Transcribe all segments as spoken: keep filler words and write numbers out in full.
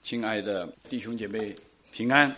亲爱的弟兄姐妹平安。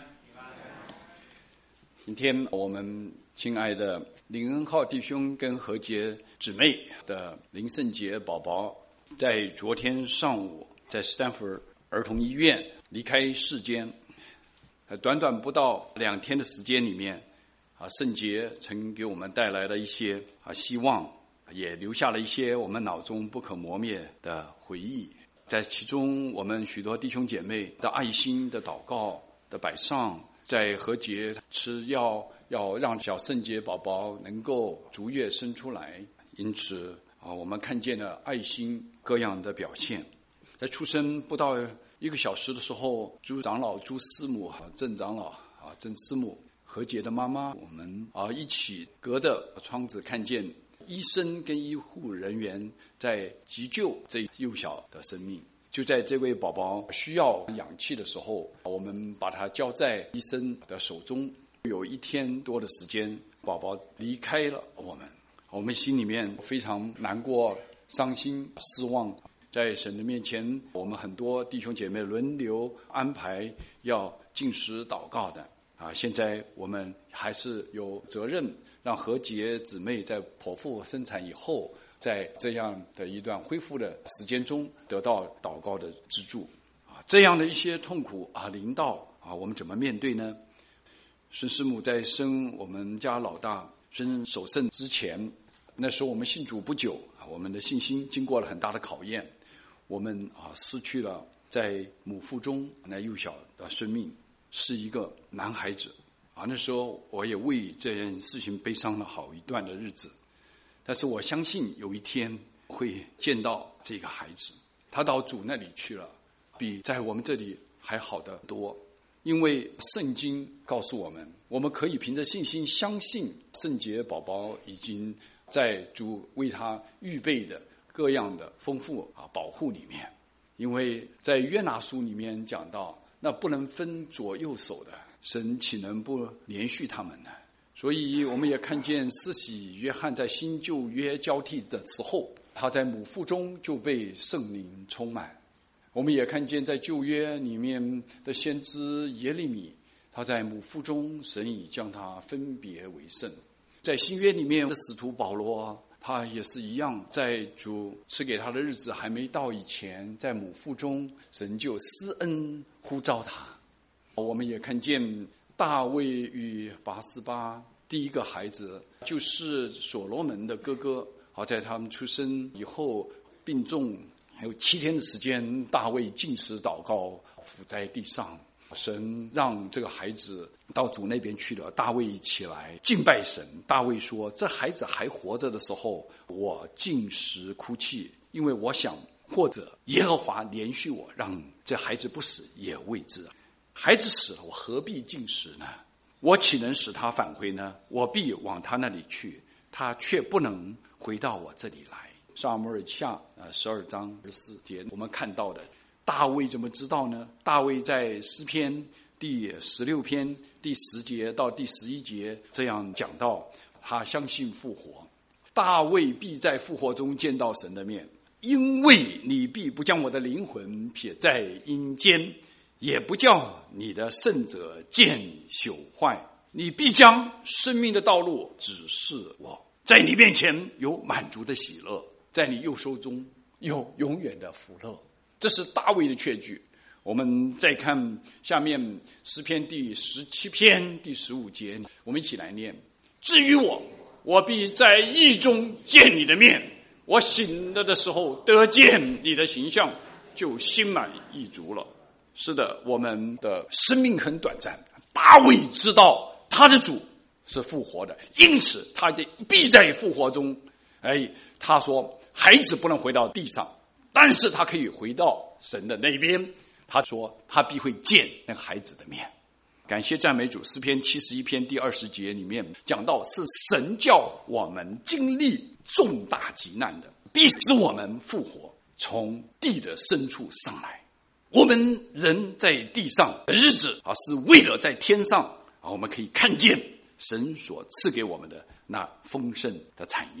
今天我们亲爱的林恩浩弟兄跟何洁姊妹的林圣杰宝宝，在昨天上午在斯坦福儿童医院离开世间。短短不到两天的时间里面，啊，圣杰曾给我们带来了一些啊希望，也留下了一些我们脑中不可磨灭的回忆。在其中，我们许多弟兄姐妹的爱心的祷告的摆上，在何洁吃药，要让小圣洁宝宝能够逐月生出来，因此啊，我们看见了爱心各样的表现。在出生不到一个小时的时候，朱长老、朱师母、郑长老、啊郑师母、何洁的妈妈，我们啊一起隔着窗子看见医生跟医护人员在急救这幼小的生命。就在这位宝宝需要氧气的时候，我们把他交在医生的手中。有一天多的时间，宝宝离开了我们，我们心里面非常难过、伤心、失望。在神的面前，我们很多弟兄姐妹轮流安排要禁食祷告的啊。现在我们还是有责任让何洁姊妹在剖腹生产以后，在这样的一段恢复的时间中得到祷告的资助啊。这样的一些痛苦啊临到啊，我们怎么面对呢？孙师母在生我们家老大孙守胜之前，那时候我们信主不久，我们的信心经过了很大的考验，我们啊失去了在母腹中那幼小的生命，是一个男孩子啊。那时候我也为这件事情悲伤了好一段的日子，但是我相信有一天会见到这个孩子，他到主那里去了，比在我们这里还好得多。因为圣经告诉我们，我们可以凭着信心相信圣洁宝宝已经在主为他预备的各样的丰富啊保护里面。因为在约拿书里面讲到，那不能分左右手的，神岂能不连续他们呢？所以我们也看见施洗约翰在新旧约交替的时候，他在母腹中就被圣灵充满。我们也看见在旧约里面的先知耶利米，他在母腹中神已将他分别为圣。在新约里面的使徒保罗，他也是一样，在主赐给他的日子还没到以前，在母腹中神就施恩呼召他。我们也看见大卫与拔示巴第一个孩子就是所罗门的哥哥，好，在他们出生以后病重，还有七天的时间，大卫禁食祷告，伏在地上。神让这个孩子到主那边去了，大卫起来敬拜神。大卫说，这孩子还活着的时候，我禁食哭泣，因为我想，或者耶和华连续我，让这孩子不死也未知。孩子死了，我何必禁食呢？我岂能使他返回呢？我必往他那里去，他却不能回到我这里来。撒母耳下呃十二章十四节，我们看到的大卫怎么知道呢？大卫在诗篇第十六篇第十节到第十一节这样讲到，他相信复活，大卫必在复活中见到神的面，因为你必不将我的灵魂撇在阴间，也不叫你的圣者见朽坏，你必将生命的道路指示我，在你面前有满足的喜乐，在你右手中有永远的福乐。这是大卫的确据。我们再看下面诗篇第十七篇第十五节，我们一起来念：至于我，我必在义中见你的面，我醒了的时候得见你的形象，就心满意足了。是的，我们的生命很短暂，大卫知道他的主是复活的，因此他必在复活中。哎，他说孩子不能回到地上，但是他可以回到神的那边。他说他必会见那个孩子的面。感谢赞美主，诗篇七十一篇第二十节里面讲到，是神叫我们经历重大急难的，必使我们复活，从地的深处上来。我们人在地上的日子啊，是为了在天上啊，我们可以看见神所赐给我们的那丰盛的产业。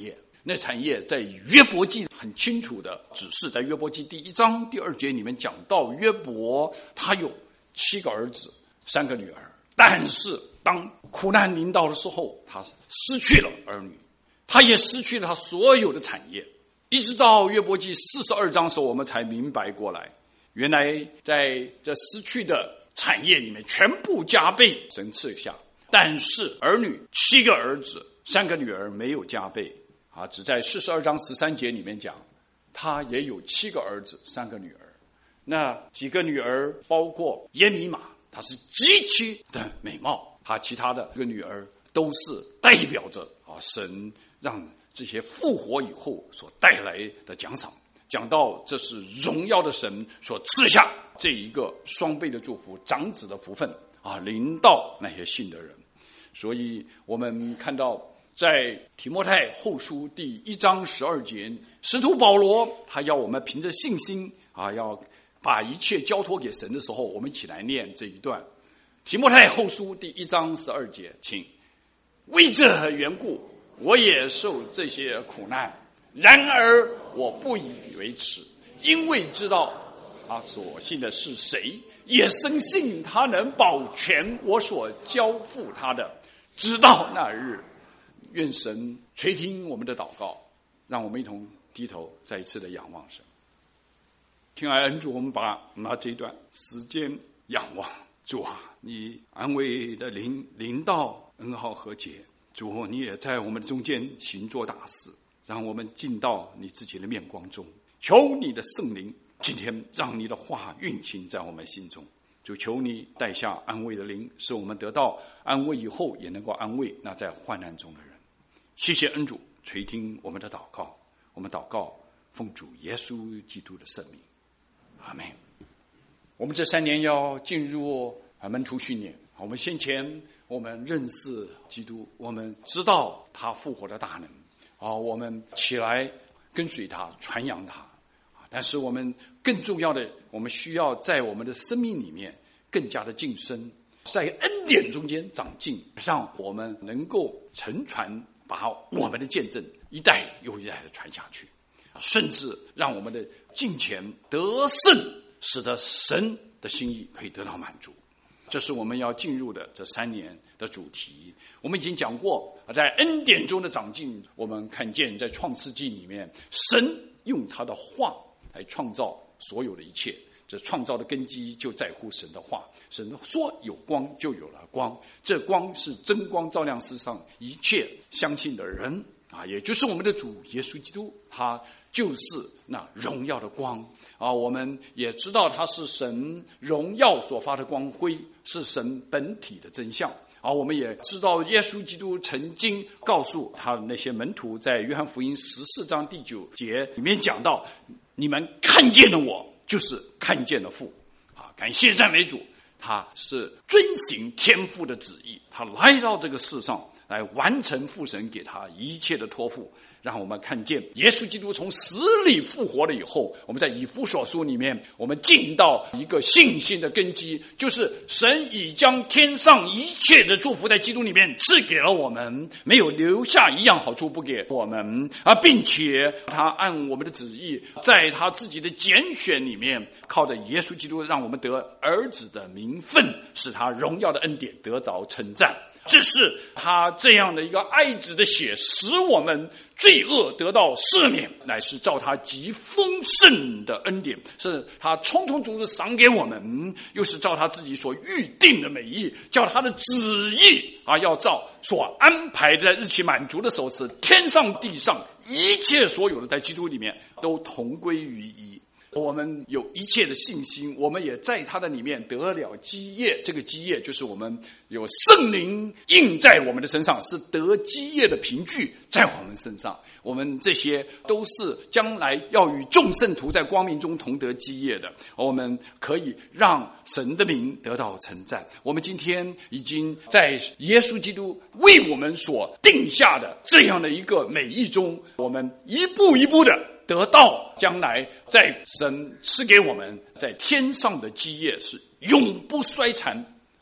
那产业在约伯记很清楚的指示，在约伯记第一章第二节里面讲到，约伯他有七个儿子，三个女儿，但是当苦难临到的时候，他失去了儿女，他也失去了他所有的产业。一直到约伯记四十二章的时候，我们才明白过来，原来在这失去的产业里面全部加倍神赐下，但是儿女七个儿子三个女儿没有加倍啊，只在四十二章十三节里面讲，他也有七个儿子三个女儿。那几个女儿包括耶米玛，她是极其的美貌，她其他的一个女儿都是代表着啊神让这些复活以后所带来的奖赏。讲到这是荣耀的神所赐下这一个双倍的祝福，长子的福分啊，临到那些信的人。所以我们看到在提摩太后书第一章十二节，使徒保罗他要我们凭着信心啊，要把一切交托给神的时候，我们一起来念这一段。提摩太后书第一章十二节，请为这缘故我也受这些苦难，然而我不以为耻，因为知道他所信的是谁，也深信他能保全我所交付他的，直到那日。愿神垂听我们的祷告，让我们一同低头再一次的仰望神。亲爱的恩主，我们把拿这一段时间仰望主啊，你安慰的灵临到恩浩和解，主你也在我们的中间行作大事，让我们进到你自己的面光中。求你的圣灵今天让你的话运行在我们心中，就求你带下安慰的灵，使我们得到安慰以后也能够安慰那在患难中的人。谢谢恩主垂听我们的祷告，我们祷告奉主耶稣基督的圣名，阿们。我们这三年要进入门徒训练，我们先前我们认识基督，我们知道他复活的大能啊，我们起来跟随他，传扬他。但是我们更重要的，我们需要在我们的生命里面更加的晋升，在恩典中间长进，让我们能够承传，把我们的见证一代又一代的传下去，甚至让我们的敬虔得胜，使得神的心意可以得到满足。这是我们要进入的这三年的主题。我们已经讲过，在恩典中的长进，我们看见在创世纪里面，神用他的话来创造所有的一切，这创造的根基就在乎神的话。神说有光，就有了光，这光是真光，照亮世上一切相信的人啊，也就是我们的主耶稣基督，他就是那荣耀的光啊。我们也知道他是神荣耀所发的光辉，是神本体的真相啊。我们也知道耶稣基督曾经告诉他的那些门徒，在约翰福音十四章第九节里面讲到，你们看见了我，就是看见了父啊！感谢赞美主，他是遵行天父的旨意，他来到这个世上来完成父神给他一切的托付，让我们看见耶稣基督从死里复活了以后，我们在以弗所书里面，我们进到一个信心的根基，就是神已将天上一切的祝福在基督里面赐给了我们，没有留下一样好处不给我们啊，并且他按我们的旨意，在他自己的拣选里面，靠着耶稣基督让我们得儿子的名分，使他荣耀的恩典得着称赞。这是他这样的一个爱子的血，使我们罪恶得到赦免，乃是照他极丰盛的恩典，是他充充足足赏给我们，又是照他自己所预定的美意，叫他的旨意啊，要照所安排在日期满足的时候，是天上地上一切所有的在基督里面都同归于一。我们有一切的信心，我们也在他的里面得了基业，这个基业就是我们有圣灵印在我们的身上，是得基业的凭据在我们身上，我们这些都是将来要与众圣徒在光明中同得基业的，我们可以让神的名得到称赞。我们今天已经在耶稣基督为我们所定下的这样的一个美意中，我们一步一步的得到将来在神赐给我们在天上的基业，是永不衰残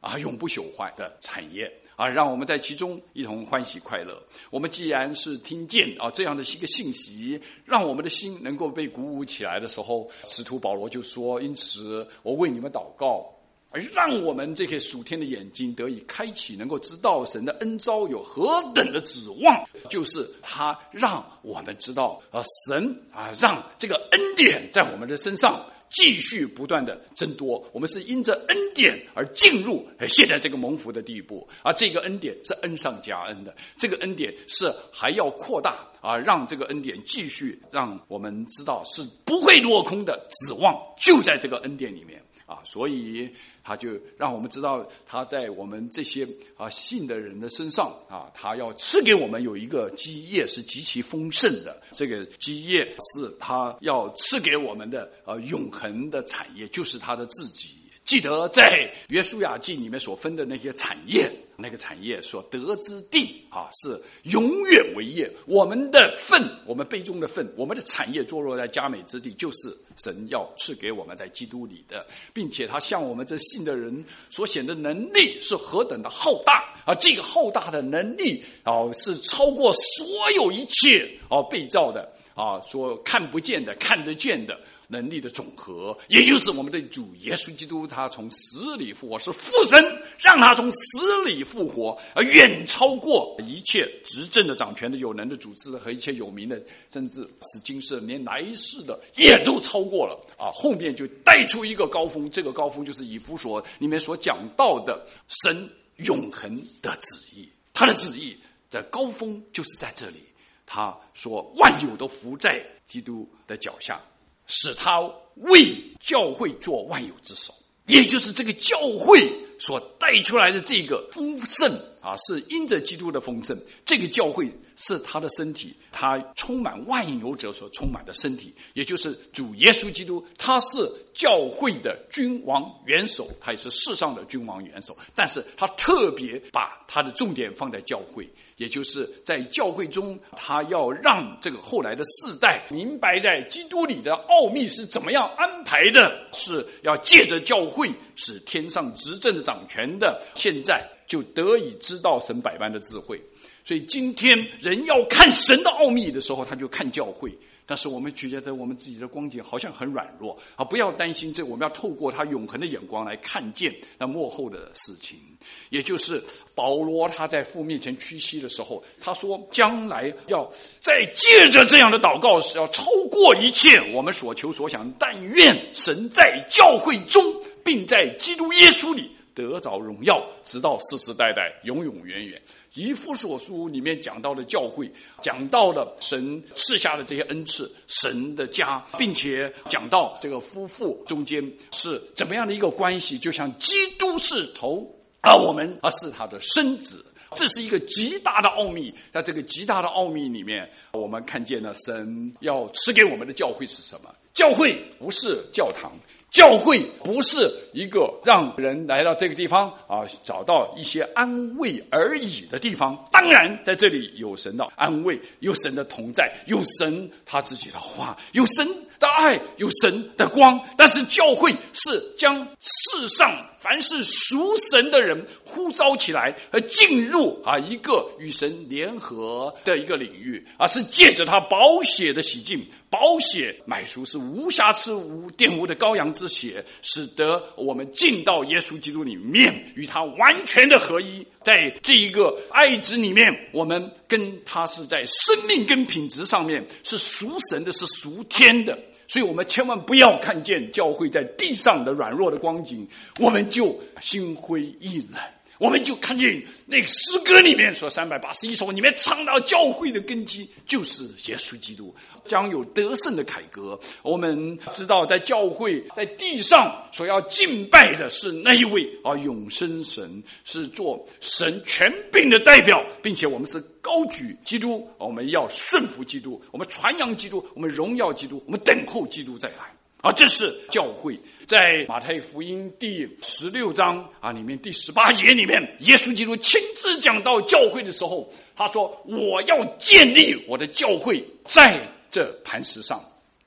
啊永不朽坏的产业啊，让我们在其中一同欢喜快乐。我们既然是听见啊这样的一个信息，让我们的心能够被鼓舞起来的时候，使徒保罗就说：因此我为你们祷告，而让我们这些属天的眼睛得以开启，能够知道神的恩召有何等的指望，就是他让我们知道啊，神啊让这个恩典在我们的身上继续不断的增多，我们是因着恩典而进入现在这个蒙福的地步，而这个恩典是恩上加恩的，这个恩典是还要扩大啊，让这个恩典继续让我们知道是不会落空的指望就在这个恩典里面啊，所以他就让我们知道他在我们这些啊信的人的身上啊，他要赐给我们有一个基业是极其丰盛的，这个基业是他要赐给我们的呃永恒的产业，就是他的自己。记得在约书亚记里面所分的那些产业，那个产业所得之地啊，是永远为业。我们的份，我们杯中的份，我们的产业坐落在佳美之地，就是神要赐给我们在基督里的，并且他向我们这信的人所显的能力是何等的浩大啊！这个浩大的能力啊，是超过所有一切啊被造的啊，所看不见的、看得见的能力的总和，也就是我们的主耶稣基督，他从死里复活，是父神让他从死里复活，而远超过一切执政的、掌权的、有能的、主治的和一切有名的，甚至是今世连来世的也都超过了啊！后面就带出一个高峰，这个高峰就是以弗所里面所讲到的神永恒的旨意，他的旨意的高峰就是在这里。他说万有都伏在基督的脚下，使他为教会做万有之首，也就是这个教会所带出来的这个丰盛啊，是因着基督的丰盛，这个教会是他的身体，他充满万有者所充满的身体，也就是主耶稣基督，他是教会的君王元首，他也是世上的君王元首，但是他特别把他的重点放在教会，也就是在教会中，他要让这个后来的世代明白在基督里的奥秘是怎么样安排的，是要借着教会使天上执政的掌权的现在就得以知道神百般的智慧。所以今天人要看神的奥秘的时候，他就看教会，但是我们觉得我们自己的光景好像很软弱啊！不要担心这，我们要透过他永恒的眼光来看见那幕后的事情。也就是保罗他在父面前屈膝的时候，他说将来要再借着这样的祷告是要超过一切我们所求所想，但愿神在教会中并在基督耶稣里得着荣耀，直到世世代代永永远远。以弗所书里面讲到的教会，讲到了神赐下的这些恩赐，神的家，并且讲到这个夫妇中间是怎么样的一个关系，就像基督是头，而我们而是他的身子。这是一个极大的奥秘，在这个极大的奥秘里面，我们看见了神要赐给我们的教会是什么？教会不是教堂，教会不是一个让人来到这个地方啊找到一些安慰而已的地方。当然在这里有神的安慰，有神的同在，有神他自己的话，有神的爱，有神的光。但是教会是将世上凡是属神的人呼召起来，而进入啊一个与神联合的一个领域，而是借着他宝血的洗净，宝血买赎是无瑕疵无玷污的羔羊之血，使得我们进到耶稣基督里面，与他完全的合一。在这一个爱子里面，我们跟他是在生命跟品质上面是属神的，是属天的。所以我们千万不要看见教会在地上的软弱的光景，我们就心灰意冷。我们就看见那个诗歌里面说三百八十一首里面唱到教会的根基就是耶稣基督，将有得胜的凯歌。我们知道在教会在地上所要敬拜的是那一位啊永生神，是做神权柄的代表，并且我们是高举基督，我们要顺服基督，我们传扬基督，我们荣耀基督，我们等候基督再来。啊，这是教会。在马太福音第十六章啊里面第十八节里面，耶稣基督亲自讲到教会的时候，他说我要建立我的教会在这磐石上，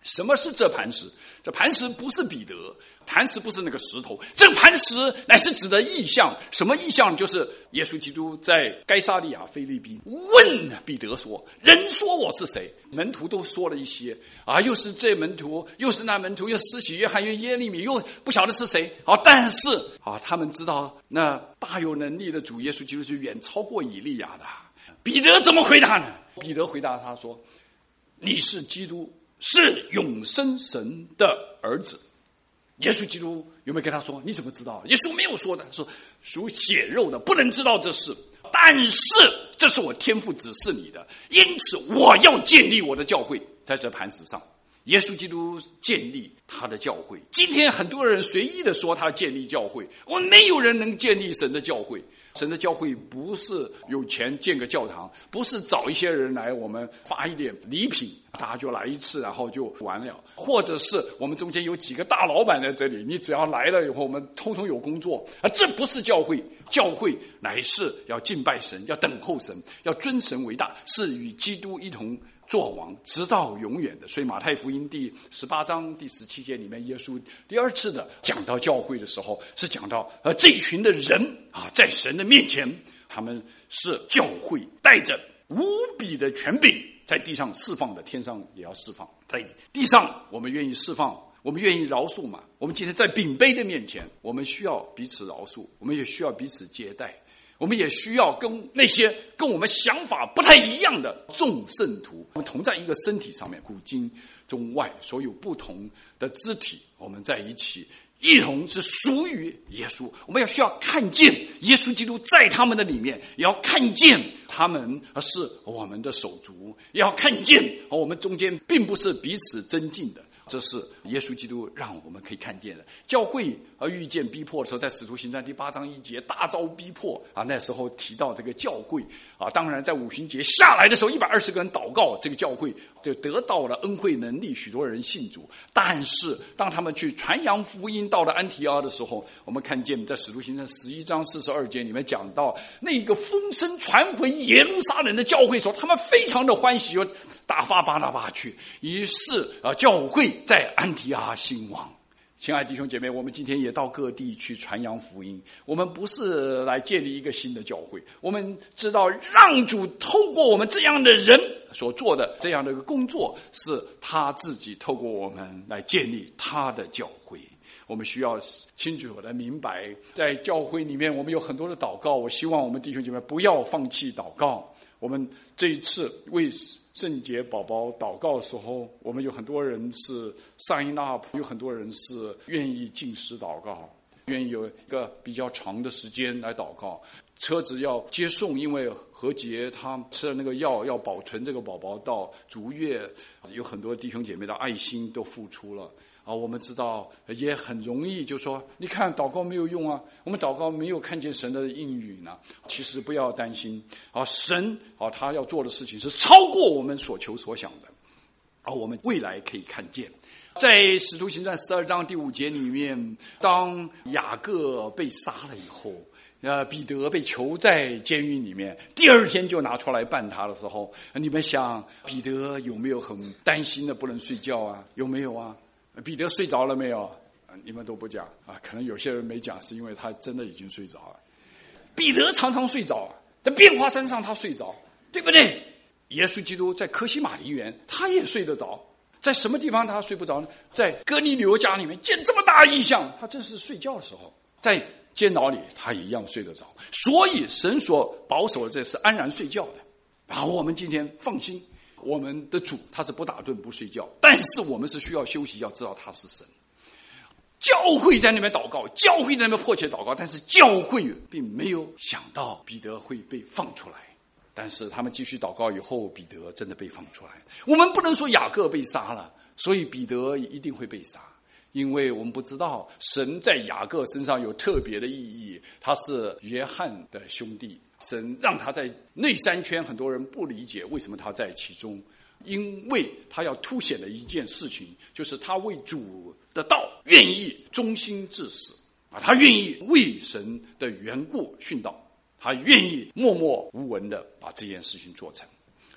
什么是这磐石？这磐石不是彼得，磐石不是那个石头，这个磐石乃是指的意象。什么意象？就是耶稣基督在该撒利亚腓立比问彼得说：“人说我是谁？”门徒都说了一些啊，又是这门徒，又是那门徒，又施洗约翰，又耶利米，又不晓得是谁。好，但是啊，他们知道那大有能力的主耶稣基督是远超过以利亚的。彼得怎么回答呢？彼得回答他说：“你是基督，是永生神的儿子。”耶稣基督有没有跟他说：“你怎么知道？”耶稣没有说的，说属血肉的不能知道这事，但是这是我天父指示你的，因此我要建立我的教会在这磐石上。耶稣基督建立他的教会。今天很多人随意的说他建立教会，我们没有人能建立神的教会。神的教会不是有钱建个教堂，不是找一些人来我们发一点礼品，大家就来一次然后就完了，或者是我们中间有几个大老板在这里，你只要来了以后我们通通有工作啊，这不是教会。教会乃是要敬拜神，要等候神，要尊神为大，是与基督一同作王直到永远的。所以马太福音第十八章第十七节里面，耶稣第二次的讲到教会的时候，是讲到呃这一群的人啊，在神的面前，他们是教会带着无比的权柄，在地上释放的，天上也要释放。在地上我们愿意释放，我们愿意饶恕嘛？我们今天在饼杯的面前，我们需要彼此饶恕，我们也需要彼此接待，我们也需要跟那些跟我们想法不太一样的众圣徒，我们同在一个身体上面，古今中外所有不同的肢体，我们在一起，一同是属于耶稣。我们要需要看见耶稣基督在他们的里面，也要看见他们是我们的手足，也要看见我们中间并不是彼此增进的。这是耶稣基督让我们可以看见的。教会而遇见逼迫的时候，在使徒行传第八章一节，大遭逼迫啊，那时候提到这个教会啊，当然在五旬节下来的时候，一百二十个人祷告，这个教会就得到了恩惠能力，许多人信主。但是当他们去传扬福音到了安提阿的时候，我们看见在使徒行传十一章四十二节里面讲到，那个风声传回耶路撒冷的教会时候，他们非常的欢喜，打发巴拿巴去，于是啊，教会在安提阿兴旺。亲爱的弟兄姐妹，我们今天也到各地去传扬福音。我们不是来建立一个新的教会，我们知道让主透过我们这样的人所做的这样的一个工作，是他自己透过我们来建立他的教会。我们需要清楚的明白，在教会里面我们有很多的祷告，我希望我们弟兄姐妹不要放弃祷告。我们这一次为圣洁宝宝祷告的时候，我们有很多人是 sign up， 有很多人是愿意禁食祷告，愿意有一个比较长的时间来祷告。车子要接送，因为何洁他吃了那个药，要保存这个宝宝到足月，有很多弟兄姐妹的爱心都付出了。啊，我们知道也很容易就说，你看祷告没有用啊，我们祷告没有看见神的应许呢。其实不要担心啊，神啊他要做的事情是超过我们所求所想的，而我们未来可以看见。在使徒行传十二章第五节里面，当雅各被杀了以后，呃，彼得被囚在监狱里面，第二天就拿出来办他的时候，你们想彼得有没有很担心的不能睡觉啊？有没有啊？彼得睡着了没有？你们都不讲啊，可能有些人没讲，是因为他真的已经睡着了。彼得常常睡着，在变化山上他睡着，对不对？耶稣基督在科西玛尼园他也睡得着，在什么地方他睡不着呢？在哥尼流家里面见这么大异象，他正是睡觉的时候，在监牢里他一样睡得着。所以神所保守的这是安然睡觉的。然后我们今天放心，我们的主他是不打盹不睡觉，但是我们是需要休息，要知道他是神。教会在那边祷告，教会在那边迫切祷告，但是教会并没有想到彼得会被放出来。但是他们继续祷告以后，彼得真的被放出来。我们不能说雅各被杀了，所以彼得一定会被杀，因为我们不知道神在雅各身上有特别的意义，他是约翰的兄弟，神让他在内三圈，很多人不理解为什么他在其中，因为他要凸显的一件事情，就是他为主的道愿意忠心至死啊，他愿意为神的缘故殉道，他愿意默默无闻的把这件事情做成。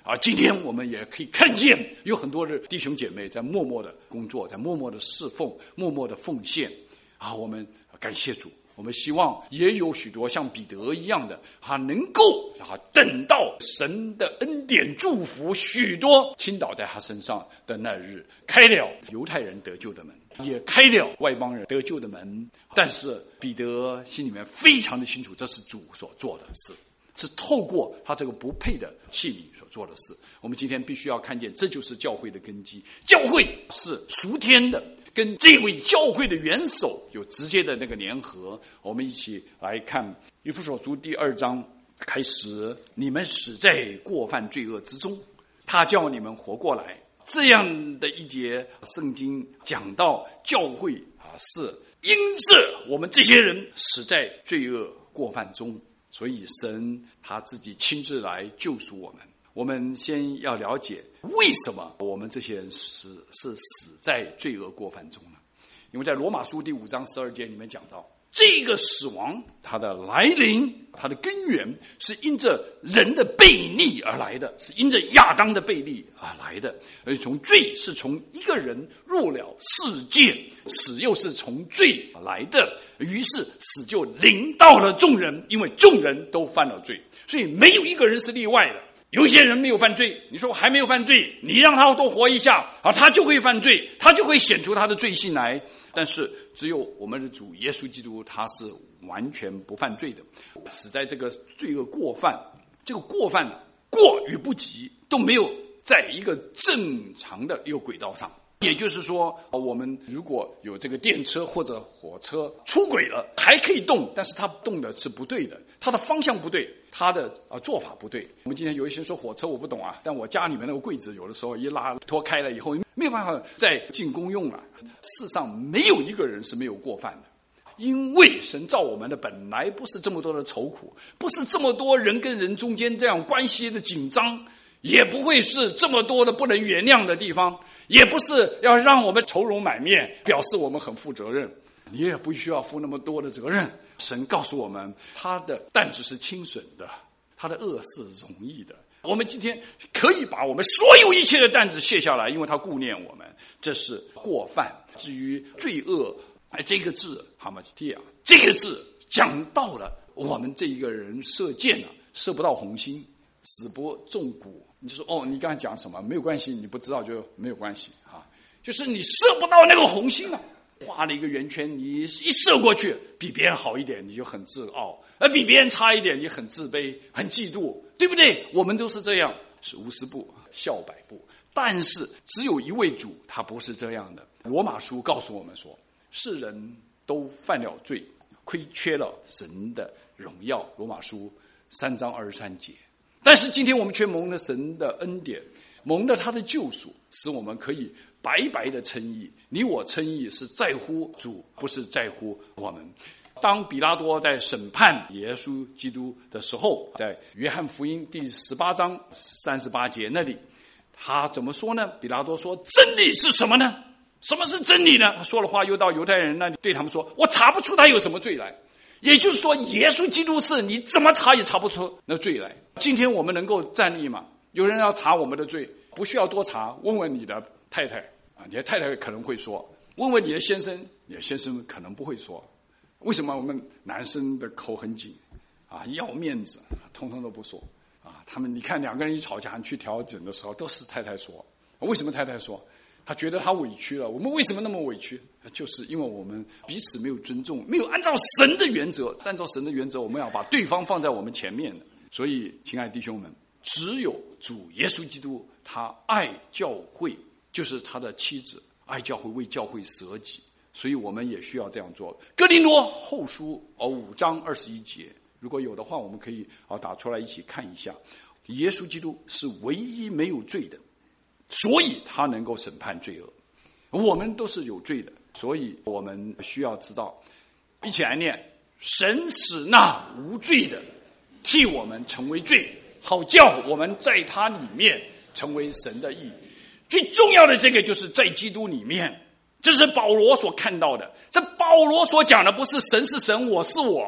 啊，今天我们也可以看见有很多的弟兄姐妹在默默的工作，在默默的侍奉，默默的奉献啊，我们感谢主。我们希望也有许多像彼得一样的，他能够啊等到神的恩典祝福许多倾倒在他身上的那日，开了犹太人得救的门，也开了外邦人得救的门。但是彼得心里面非常的清楚，这是主所做的事，是透过他这个不配的器皿所做的事。我们今天必须要看见，这就是教会的根基。教会是属天的，跟这位教会的元首有直接的那个联合。我们一起来看以弗所书第二章开始，你们死在过犯罪恶之中，他叫你们活过来。这样的一节圣经讲到教会啊，是因着我们这些人死在罪恶过犯中，所以神他自己亲自来救赎我们。我们先要了解为什么我们这些人死是死在罪恶过犯中呢？因为在罗马书第五章十二节里面讲到，这个死亡它的来临，它的根源是因着人的悖逆而来的，是因着亚当的悖逆而来的。而从罪是从一个人入了世界，死又是从罪来的，于是死就临到了众人，因为众人都犯了罪，所以没有一个人是例外的。有些人没有犯罪，你说我还没有犯罪，你让他多活一下啊，他就会犯罪，他就会显出他的罪性来。但是只有我们的主耶稣基督，他是完全不犯罪的，死在这个罪恶过犯，这个过犯过与不及都没有在一个正常的一个轨道上。也就是说，我们如果有这个电车或者火车出轨了，还可以动，但是它动的是不对的，它的方向不对，它的啊做法不对。我们今天有一些人说火车我不懂啊，但我家里面那个柜子有的时候一拉脱开了以后，没有办法再进公用了。世上没有一个人是没有过犯的，因为神造我们的本来不是这么多的愁苦，不是这么多人跟人中间这样关系的紧张，也不会是这么多的不能原谅的地方，也不是要让我们愁容满面，表示我们很负责任。你也不需要负那么多的责任。神告诉我们，他的担子是轻省的，他的恶是容易的。我们今天可以把我们所有一切的担子卸下来，因为他顾念我们。这是过犯。至于罪恶，哎，这个字哈马蒂亚，这个字讲到了我们这一个人射箭啊，射不到红心，死不中骨。你就说哦，你刚才讲什么？没有关系，你不知道就没有关系啊。就是你射不到那个红心啊，画了一个圆圈，你一射过去，比别人好一点，你就很自傲；而比别人差一点，你很自卑、很嫉妒，对不对？我们都是这样，是无十步笑百步。但是只有一位主，他不是这样的。罗马书告诉我们说，世人都犯了罪，亏缺了神的荣耀。罗马书三章二十三节。但是今天我们却蒙了神的恩典，蒙了他的救赎，使我们可以白白的称义。你我称义是在乎主，不是在乎我们。当比拉多在审判耶稣基督的时候，在约翰福音第十八章三十八节那里，他怎么说呢？比拉多说，真理是什么呢？什么是真理呢？他说了话，又到犹太人那里对他们说，我查不出他有什么罪来。也就是说，耶稣基督是你怎么查也查不出那罪来。今天我们能够站立吗？有人要查我们的罪，不需要多查，问问你的太太啊，你的太太可能会说；问问你的先生，你的先生可能不会说。为什么我们男生的口很紧啊？要面子，通通都不说啊。他们你看两个人一吵架去调整的时候，都是太太说。为什么太太说？他觉得他委屈了。我们为什么那么委屈？就是因为我们彼此没有尊重，没有按照神的原则，按照神的原则，我们要把对方放在我们前面的。所以，亲爱的弟兄们，只有主耶稣基督，他爱教会，就是他的妻子，爱教会，为教会舍己。所以我们也需要这样做。哥林多后书哦五章二十一节，如果有的话，我们可以啊打出来一起看一下。耶稣基督是唯一没有罪的，所以他能够审判罪恶。我们都是有罪的，所以我们需要知道，一起来念：神使那无罪的替我们成为罪，好叫我们在他里面成为神的义。最重要的这个就是在基督里面，这是保罗所看到的。这保罗所讲的不是神是神，我是我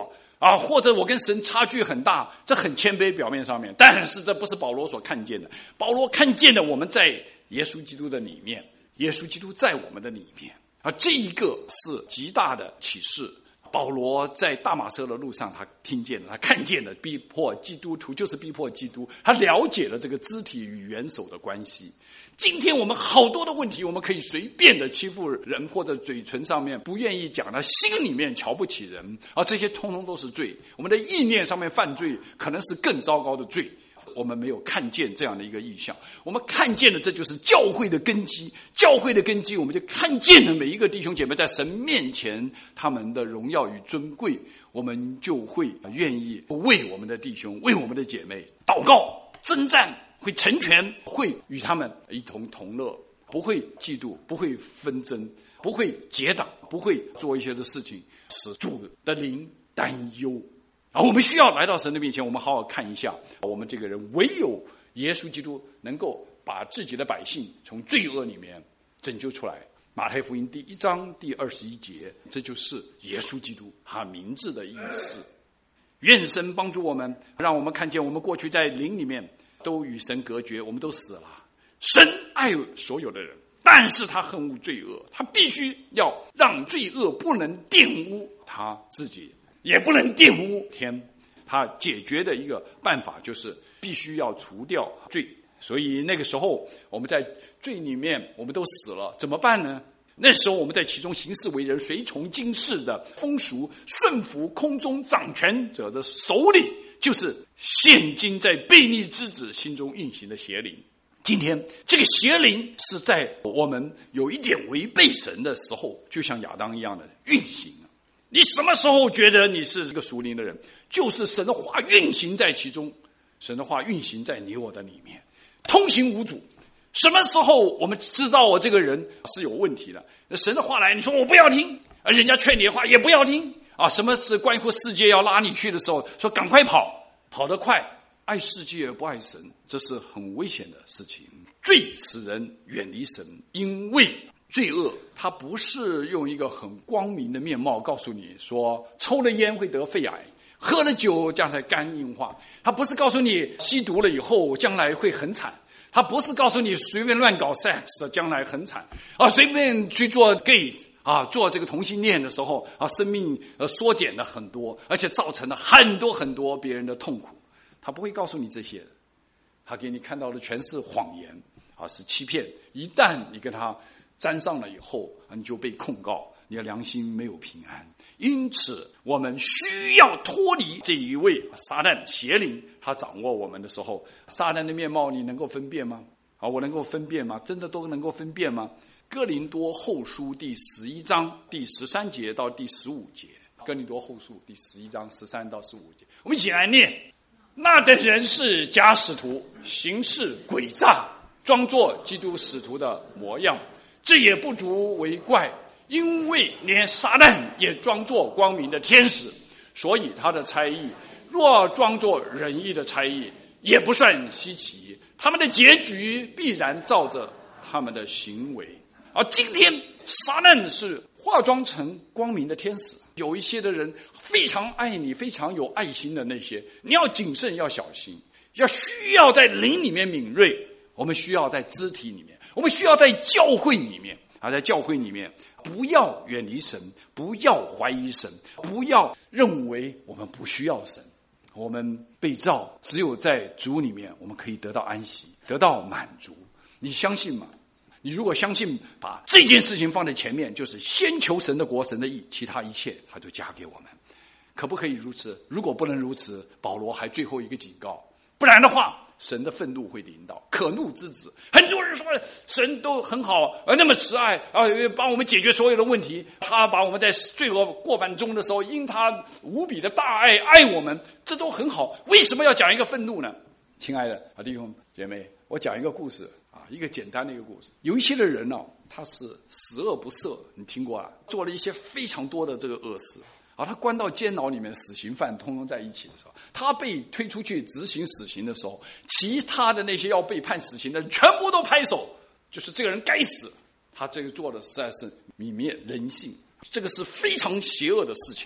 啊，或者我跟神差距很大，这很谦卑表面上面，但是这不是保罗所看见的。保罗看见的我们在耶稣基督的里面，耶稣基督在我们的里面啊，这一个是极大的启示。保罗在大马色的路上，他听见了，他看见了，逼迫基督徒就是逼迫基督，他了解了这个肢体与元首的关系。今天我们好多的问题，我们可以随便的欺负人，或者嘴唇上面不愿意讲，他心里面瞧不起人，而这些通通都是罪。我们的意念上面犯罪，可能是更糟糕的罪。我们没有看见这样的一个意象，我们看见了，这就是教会的根基。教会的根基，我们就看见了每一个弟兄姐妹在神面前他们的荣耀与尊贵，我们就会愿意为我们的弟兄、为我们的姐妹祷告、征战，会成全，会与他们一同同乐，不会嫉妒，不会纷争，不会结党，不会做一些的事情使主的灵担忧。啊，我们需要来到神的面前，我们好好看一下，我们这个人唯有耶稣基督能够把自己的百姓从罪恶里面拯救出来。马太福音第一章第二十一节，这就是耶稣基督他名字的意思。愿神帮助我们，让我们看见我们过去在灵里面都与神隔绝，我们都死了。神爱所有的人，但是他恨恶罪恶，他必须要让罪恶不能玷污他自己，也不能玷污天。他解决的一个办法就是必须要除掉罪。所以那个时候我们在罪里面我们都死了，怎么办呢？那时候我们在其中行事为人，随从今世的风俗，顺服空中掌权者的首领，就是现今在悖逆之子心中运行的邪灵。今天这个邪灵是在我们有一点违背神的时候，就像亚当一样的运行。你什么时候觉得你是一个属灵的人？就是神的话运行在其中，神的话运行在你我的里面，通行无阻。什么时候我们知道我这个人是有问题的？神的话来，你说我不要听，而人家劝你的话也不要听啊！什么是关乎世界要拉你去的时候，说赶快跑，跑得快，爱世界而不爱神，这是很危险的事情。罪使人远离神，因为罪恶它不是用一个很光明的面貌告诉你说抽了烟会得肺癌，喝了酒将来肝硬化，它不是告诉你吸毒了以后将来会很惨，他不是告诉你随便乱搞 sex 将来很惨啊，随便去做 gay 啊，做这个同性恋的时候啊，生命呃缩减了很多，而且造成了很多很多别人的痛苦。他不会告诉你这些的，他给你看到的全是谎言啊，是欺骗。一旦你跟他沾上了以后，你就被控告，你的良心没有平安。因此我们需要脱离这一位撒旦邪灵，他掌握我们的时候，撒旦的面貌你能够分辨吗？啊，我能够分辨吗？真的都能够分辨吗？哥林多后书第十一章第十三节到第十五节，哥林多后书第十一章十三到十五节，我们一起来念。那等人是假使徒，行事诡诈，装作基督使徒的模样，这也不足为怪，因为连撒旦也装作光明的天使，所以他的差役若装作仁义的差役，也不算稀奇，他们的结局必然照着他们的行为。而今天撒旦是化妆成光明的天使，有一些的人非常爱你，非常有爱心的那些，你要谨慎，要小心，要需要在灵里面敏锐，我们需要在肢体里面，我们需要在教会里面啊，在教会里面不要远离神，不要怀疑神，不要认为我们不需要神。我们被造只有在主里面我们可以得到安息，得到满足。你相信吗？你如果相信，把这件事情放在前面，就是先求神的国神的义，其他一切他就加给我们。可不可以如此？如果不能如此，保罗还最后一个警告，不然的话神的愤怒会临到，可怒之子。很多人说神都很好，那么慈爱啊，帮我们解决所有的问题，他把我们在罪恶过犯中的时候，因他无比的大爱爱我们，这都很好，为什么要讲一个愤怒呢？亲爱的啊弟兄姐妹，我讲一个故事啊，一个简单的一个故事。有一些的人哦，他是十恶不赦，你听过啊？做了一些非常多的这个恶事啊，他关到监牢里面，死刑犯通通在一起的时候，他被推出去执行死刑的时候，其他的那些要被判死刑的人全部都拍手，就是这个人该死，他这个做的实在是泯灭人性，这个是非常邪恶的事情。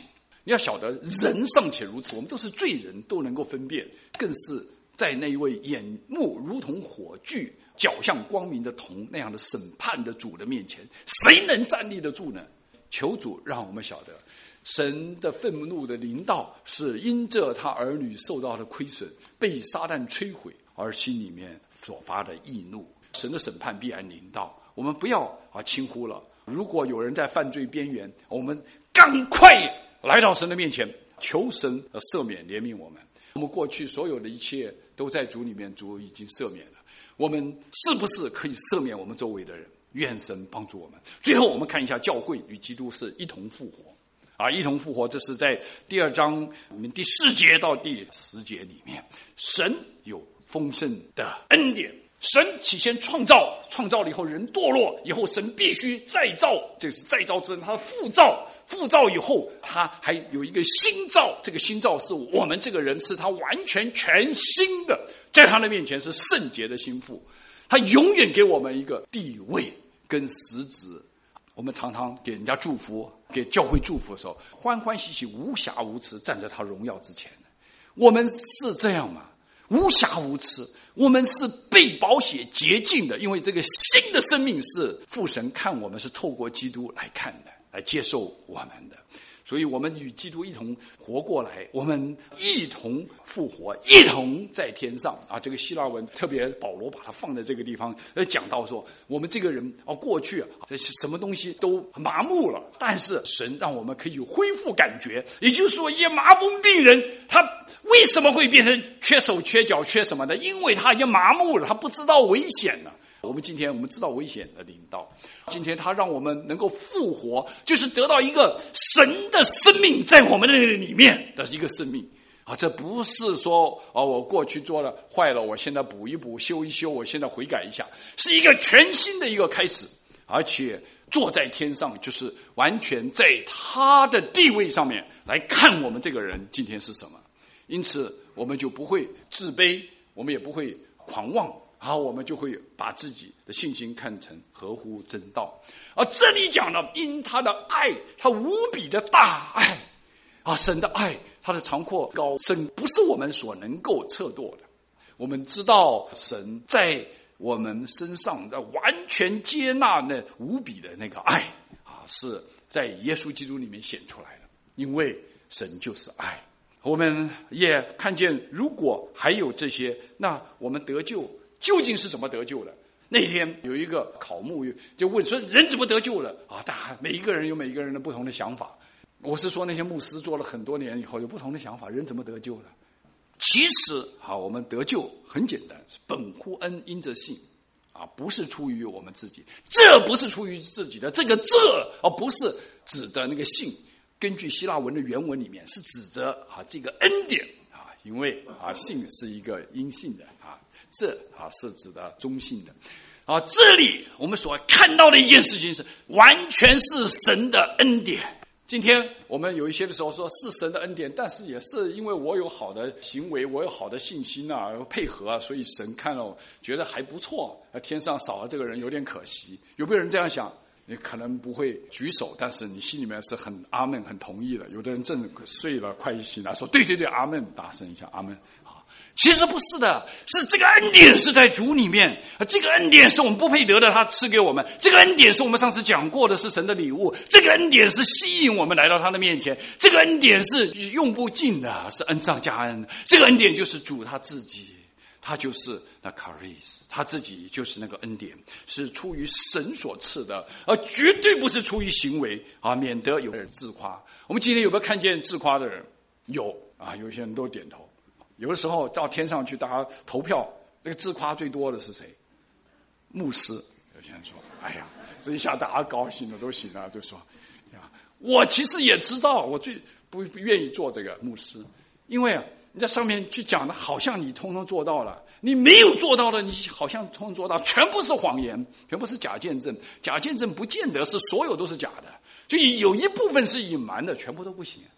你要晓得，人尚且如此，我们都是罪人，都能够分辨，更是在那一位眼目如同火炬、脚像光明的铜那样的审判的主的面前，谁能站立得住呢？求主让我们晓得，神的愤怒的临到是因着他儿女受到的亏损，被撒旦摧毁，而心里面所发的义怒。神的审判必然临到，我们不要啊轻忽了。如果有人在犯罪边缘，我们赶快来到神的面前，求神赦免怜悯我们。我们过去所有的一切都在主里面，主已经赦免了。我们是不是可以赦免我们周围的人？愿神帮助我们。最后我们看一下教会与基督是一同复活啊，一同复活，这是在第二章里面第四节到第十节里面，神有丰盛的恩典。神起先创造，创造了以后人堕落，以后神必须再造，这是再造之恩。他复造，复造以后他还有一个新造，这个新造是我们这个人是他完全全新的，在他的面前是圣洁的心腹，他永远给我们一个地位跟实质。我们常常给人家祝福，给教会祝福的时候，欢欢喜喜无瑕无疵站在他荣耀之前。我们是这样吗？无瑕无疵，我们是被宝血洁净的，因为这个新的生命是父神看我们是透过基督来看的，来接受我们的。所以我们与基督一同活过来，我们一同复活，一同在天上啊！这个希腊文特别保罗把它放在这个地方，呃，讲到说我们这个人啊，过去啊，什么东西都麻木了，但是神让我们可以恢复感觉。也就是说，一些麻风病人，他为什么会变成缺手、缺脚、缺什么的？因为他已经麻木了，他不知道危险了。我们今天我们知道危险的临到，今天他让我们能够复活，就是得到一个神的生命在我们的里面的一个生命啊！这不是说啊，我过去做了坏了，我现在补一补、修一修，我现在悔改一下，是一个全新的一个开始，而且坐在天上，就是完全在他的地位上面来看我们这个人今天是什么。因此，我们就不会自卑，我们也不会狂妄。好，我们就会把自己的信心看成合乎真道。而这里讲了，因他的爱，他无比的大爱啊，神的爱，他的长阔高深，不是我们所能够测度的。我们知道神在我们身上的完全接纳那无比的那个爱啊，是在耶稣基督里面显出来的，因为神就是爱。我们也看见，如果还有这些，那我们得救究竟是怎么得救的？那天有一个考牧就问说：“人怎么得救了？”啊，大家每一个人有每一个人的不同的想法。我是说，那些牧师做了很多年以后有不同的想法，人怎么得救的？其实，好，我们得救很简单，是本乎恩，因着信，啊，不是出于我们自己，这不是出于自己的，这个这而不是指的那个信。根据希腊文的原文里面是指着啊这个恩典啊，因为啊信是一个阴性的。这啊是指的中性的啊，这里我们所看到的一件事情是完全是神的恩典。今天我们有一些的时候说是神的恩典，但是也是因为我有好的行为，我有好的信心啊，配合啊，所以神看了觉得还不错，天上少了这个人有点可惜。有没有人这样想？你可能不会举手，但是你心里面是很阿们很同意的。有的人正睡了快醒来说对对对阿们，大声一下阿们。其实不是的，是这个恩典是在主里面，这个恩典是我们不配得的，他赐给我们。这个恩典是我们上次讲过的，是神的礼物。这个恩典是吸引我们来到他的面前，这个恩典是用不尽的，是恩上加恩。这个恩典就是主他自己，他就是那 charis， 他自己就是那个恩典，是出于神所赐的，而绝对不是出于行为啊，免得有人自夸。我们今天有没有看见自夸的人？有啊，有些人都点头。有的时候到天上去，大家投票，这个自夸最多的是谁？牧师。有些人说：“哎呀，这一下大家高兴了，都行了，就说呀，我其实也知道，我最不不愿意做这个牧师，因为啊，你在上面去讲的，好像你通通做到了，你没有做到的，你好像通通做到，全部是谎言，全部是假见证。假见证不见得是所有都是假的，就有一部分是隐瞒的，全部都不行。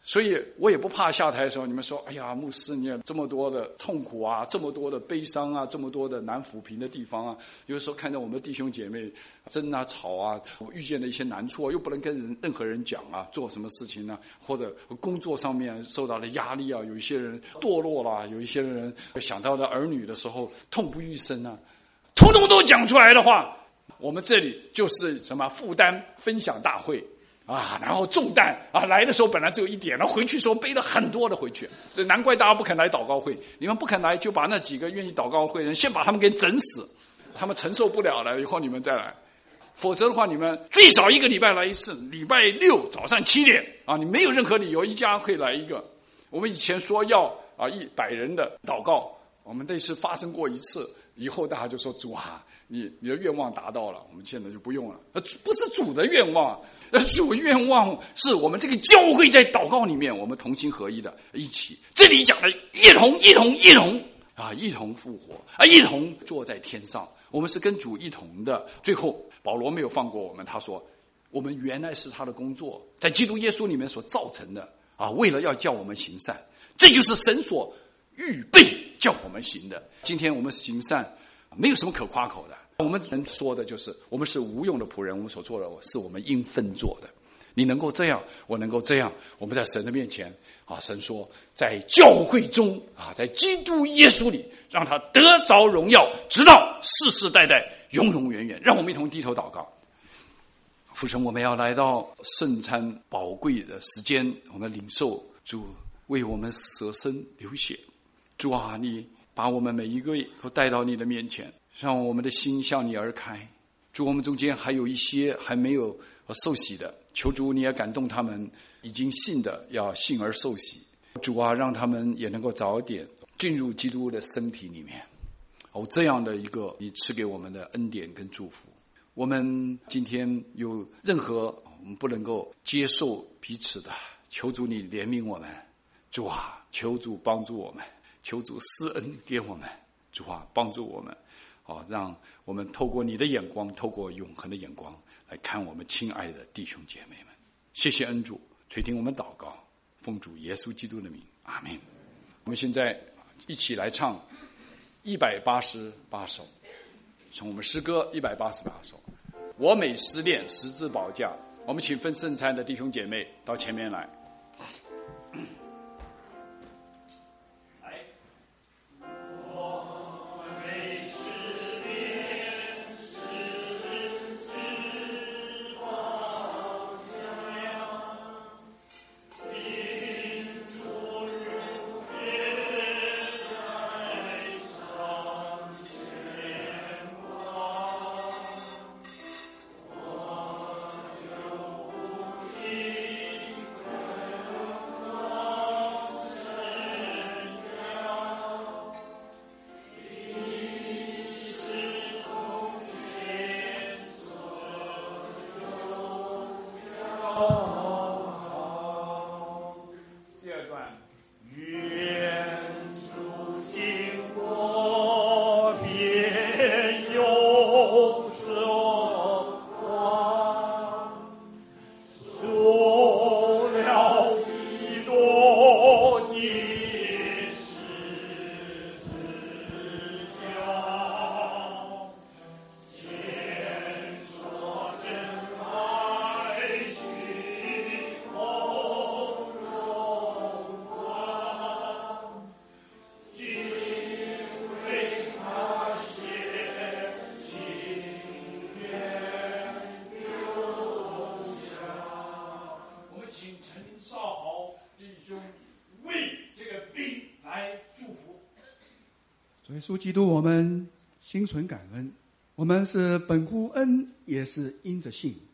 所以我也不怕下台的时候，你们说：“哎呀，牧师，你有这么多的痛苦啊，这么多的悲伤啊，这么多的难抚平的地方啊。”有时候看到我们的弟兄姐妹争啊、吵啊，我遇见了一些难处，又不能跟人任何人讲啊，做什么事情呢、啊？或者工作上面受到了压力啊，有一些人堕落了，有一些人想到了儿女的时候痛不欲生啊，通通都讲出来的话，我们这里就是什么负担分享大会。啊，然后重担啊，来的时候本来只有一点，然后回去的时候背了很多的回去，这难怪大家不肯来祷告会。你们不肯来，就把那几个愿意祷告会的人先把他们给整死，他们承受不了了，以后你们再来。否则的话，你们最少一个礼拜来一次，礼拜六早上七点啊，你没有任何理由一家会来一个。我们以前说要啊一百人的祷告，我们那次发生过一次，以后大家就说主啊，你你的愿望达到了，我们现在就不用了。不是主的愿望。主愿望是我们这个教会在祷告里面，我们同心合一的一起。这里讲的一同一同一同啊，一同复活啊，一同坐在天上。我们是跟主一同的。最后保罗没有放过我们，他说我们原来是他的工作，在基督耶稣里面所造成的啊，为了要叫我们行善，这就是神所预备叫我们行的。今天我们行善没有什么可夸口的，我们能说的就是我们是无用的仆人，我们所做的是我们应分做的。你能够这样，我能够这样，我们在神的面前啊，神说在教会中啊，在基督耶稣里让他得着荣耀，直到世世代代永永远远。让我们一同低头祷告。父神，我们要来到圣餐宝贵的时间，我们领受主为我们舍身流血。主啊，你把我们每一个都带到你的面前，让我们的心向你而开。主，我们中间还有一些还没有受洗的，求主你也感动他们，已经信的要信而受洗。主啊，让他们也能够早点进入基督的身体里面。哦，这样的一个你赐给我们的恩典跟祝福。我们今天有任何我们不能够接受彼此的，求主你怜悯我们。主啊，求主帮助我们，求主施恩给我们。主啊，帮助我们，好，让我们透过你的眼光，透过永恒的眼光来看我们亲爱的弟兄姐妹们。谢谢恩主垂听我们祷告，奉主耶稣基督的名，阿们。我们现在一起来唱一百八十八首，从我们诗歌一百八十八首，我每思念十字宝架。我们请分圣餐的弟兄姐妹到前面来。 主耶稣基督，我们心存感恩，我们是本乎恩，也是因着信。